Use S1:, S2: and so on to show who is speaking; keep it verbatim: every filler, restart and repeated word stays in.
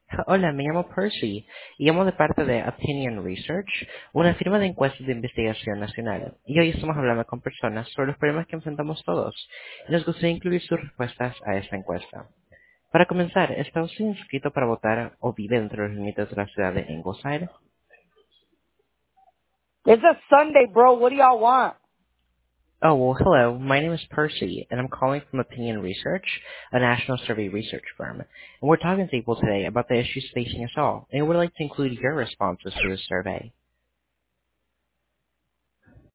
S1: Hola, me llamo Percy y llamo de parte de Opinion Research, una firma de encuestas de investigación nacional. Y hoy estamos hablando con personas sobre los problemas que enfrentamos todos. Y nos gustaría incluir sus respuestas a esta encuesta. Para comenzar, ¿está usted inscrito para votar o vive dentro de los límites de la ciudad de Ingleside?
S2: It's a Sunday, bro. What do y'all want?
S1: Oh, well, hello. My name is Percy, and I'm calling from Opinion Research, a national survey research firm. And we're talking to people today about the issues facing us all, and we would like to include your responses to the survey.